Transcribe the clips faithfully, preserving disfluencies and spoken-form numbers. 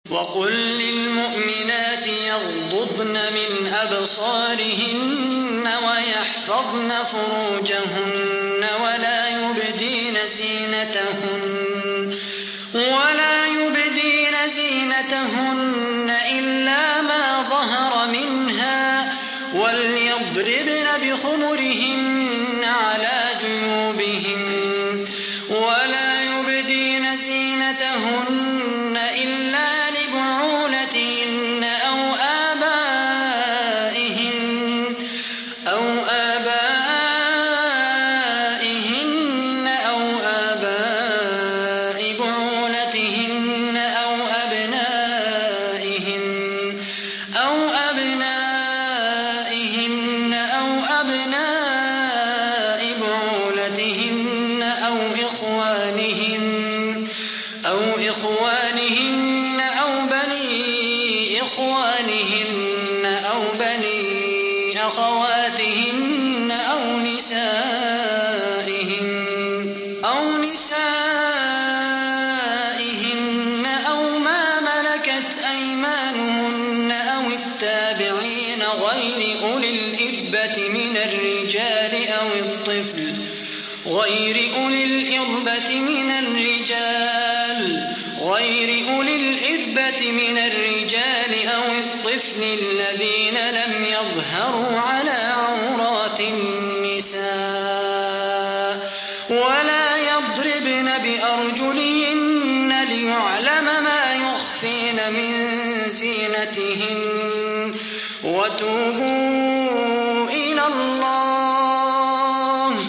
وقل للمؤمنات يغضضن من أبصارهن ويحفظن فروجهن ولا يبدين زينتهن ولا يبدين زينتهن إلا ما ظهر منها وليضربن بخمرهن على جيوبهن ولا يبدين زينتهن إلا لبعولتهن أو آبائهن أو آبائهن أو آباء بعولتهن أو أبنائهن أو أبنائهن أو أبناء بعولتهن أو إخوانهن أو إخوانهن أو بني إخوانهن أو بني أخواتهن أو نسائهن أو نسائهن أو ما ملكت أيمانهن أو التابعين غير أولي الإربة من الرجال أو الطفل غير أولي الإربة من الرجال غير أولي الإربة من الرجال أو الطفل الذين لم يظهروا على عورات النساء ولا يضربن بأرجلهن ليعلم ما يخفين من زينتهن وتوبوا إلى الله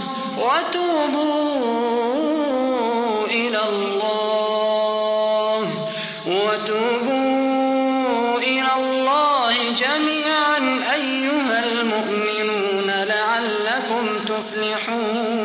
وتوبوا إلى الله وتوبوا إلى الله جميعا أيها المؤمنون لعلكم تفلحون.